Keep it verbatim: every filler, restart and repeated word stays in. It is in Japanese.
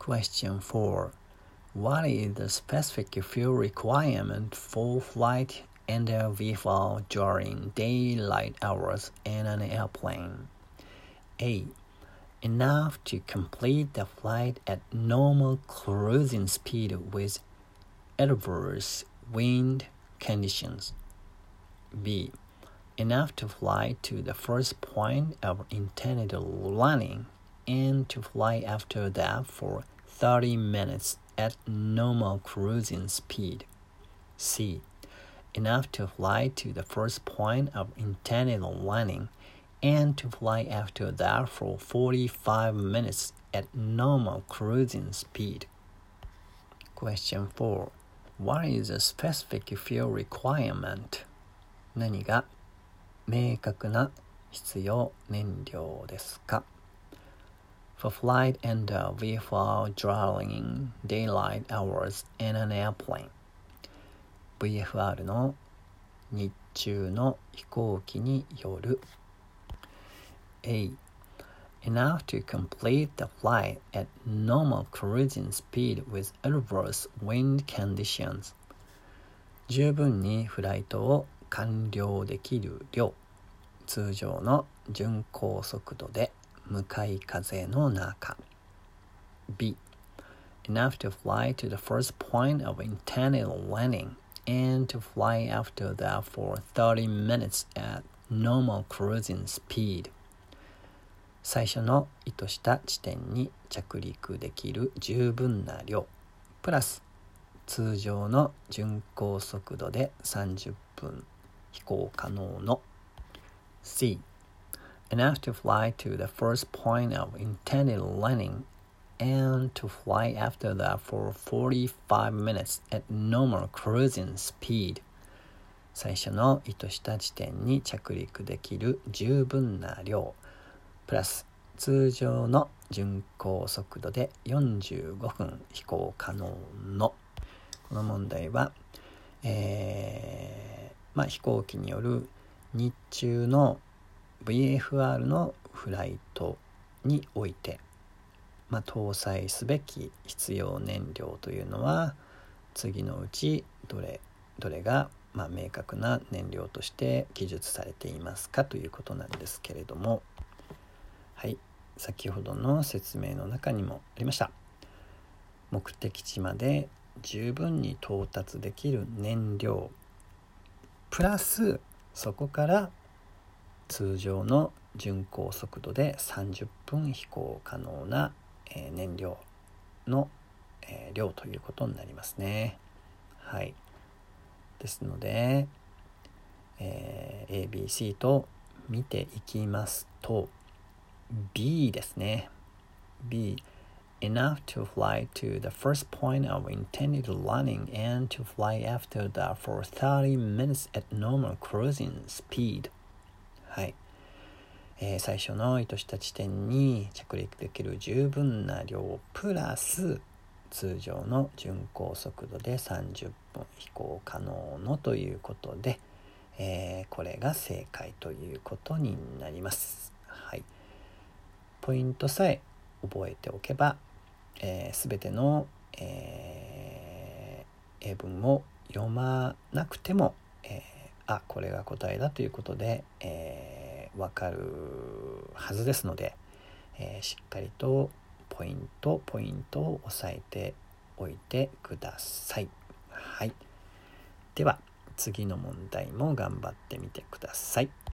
Question four. What is the specific fuel requirement for flight and V F R during daylight hours in an airplane? A. Enough to complete the flight at normal cruising speed with adverse wind conditions. B. Enough to fly to the first point of intended landing and to fly after that for thirty minutes at normal cruising speed. C. Enough to fly to the first point of intended landing and to fly after that for forty-five minutes at normal cruising speed. Question four. What is the specific fuel requirement? 何が明確な必要燃料ですか？ For flight and V F R during daylight hours in an airplane. ブイエフアール の日中の飛行機による。A. Enough to complete the flight at normal cruising speed with adverse wind conditions. 十分にフライトを完了できる量。通常の巡航速度で向かい風の中。B. Enough to fly to the first point of intended landing and to fly after that for thirty minutes at normal cruising speed. 最初の意図した地点に着陸できる十分な量プラス通常の巡航速度でさんじゅっぷん飛行可能の。 C. Enough to fly to the first point of intended landing and to fly after that for forty-five minutes at normal cruising speed. 最初の意図した地点に着陸できる十分な量プラス通常の巡航速度でよんじゅうごふん飛行可能の。この問題は、えーまあ、飛行機による日中の ブイエフアール のフライトにおいて、まあ、搭載すべき必要燃料というのは次のうちどれどれが、まあ、明確な燃料として記述されていますかということなんですけれども、はい、先ほどの説明の中にもありました。目的地まで十分に到達できる燃料プラスそこから通常の巡航速度でさんじゅっぷん飛行可能な、えー、燃料の、えー、量ということになりますね。はい。ですので、えー、エービーシー と見ていきますとB ですね。B. Enough to fly to the first point of intended landing and to fly after that for thirty minutes at normal cruising speed. はい。えー、最初の意図した地点に着陸できる十分な量プラス通常の巡航速度でさんじゅっぷん飛行可能のということで、えー、これが正解ということになります。はい。ポイントさえ覚えておけば、えー、全ての、えー、英文を読まなくても、えー、あ、これが答えだということで、えー、分かるはずですので、えー、しっかりとポイントポイントを押さえておいてください。はい。では次の問題も頑張ってみてください。